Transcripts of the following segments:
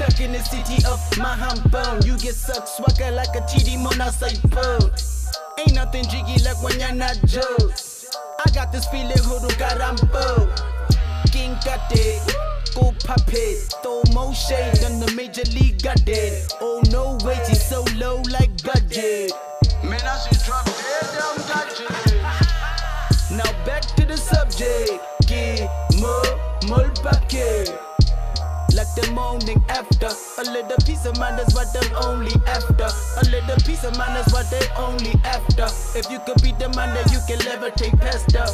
stuck in the city of Mahambone. You get sucked swagger like a TD Mona Saipone. Ain't nothing jiggy like when you're not jokes. I got this feeling hudu karambo. King got it, go pop it. Throw more shade than the major league got it. Oh no way, she's so low like budget. Man, I should drop dead down gadget. Now back to the subject. Get more bucket. Like the morning after. A little piece of mind is what they're only after. A little piece of mind is what they only after. If you could be the man that you can levitate past the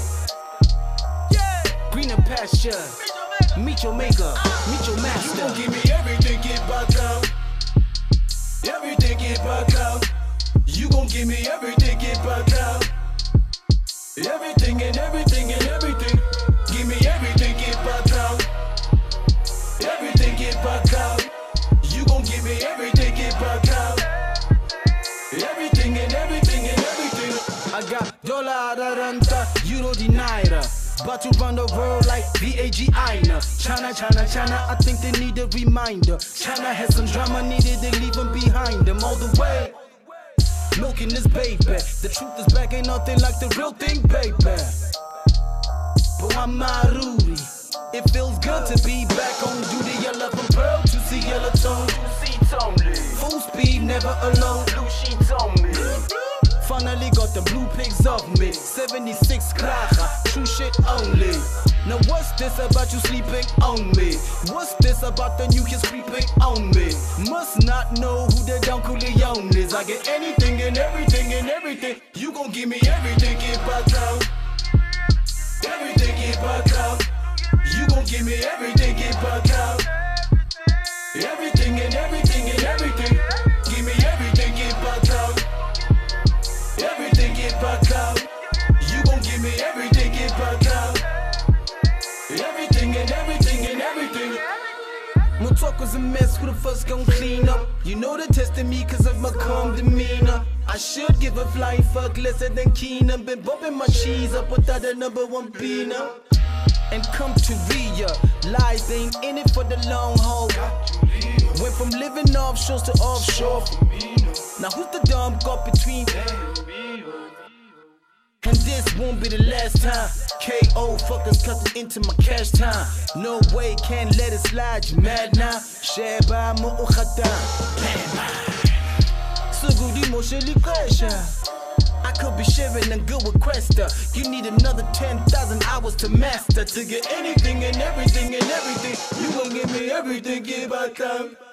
greener pasture. Meet your maker, meet your master. You gon' give me everything, get back out. Everything, get back out. You gon' give me everything, get back out. Everything and everything and everything. Give me everything, get back out. Everything, get back out. You gon' give me everything, get back out. Everything and everything and everything. I got dollar, ranta, euro, denier. But to run the world like VAGI now. China, I think they need a reminder. China has some drama needed, they leave them behind them all the way. Milking this baby. The truth is back, ain't nothing like the real thing, baby. But I'm Maruri. It feels good to be back on duty. Yellow from Pearl to see yellow tone. Full speed, never alone. She told me. Finally got the blue pigs off me. 76 Kracha, true shit only. Now what's this about you sleeping on me? What's this about the new kids creeping on me? Must not know who the Don Corleone is. I get anything and everything and everything. You gon' give me everything, get back out. Everything, get back out. You gon' give me everything, get back out. Everything and everything and everything. Give me everything, get back out. Everything, get back out. You gon' give me everything, get back out. Everything and everything and everything. My talk was a mess, who the fuck's gon' clean up? You know they're testing me cause of my calm demeanor. I should give a flying fuck lesser than Keena. Been bumping my cheese up without the #1 peanut. And come to realize they ain't in it for the long haul. Went from living offshore to offshore. Now who's the dumb got between? And this won't be the last time. KO fuckers cutting into my cash time. No way, can't let it slide, you mad now? Sheba mu'ukhata. Sugudi mosheli kresha. I could be sharing and good with Cresta. You need another 10,000 hours to master. To get anything and everything and everything. You gon' give me everything, give back time.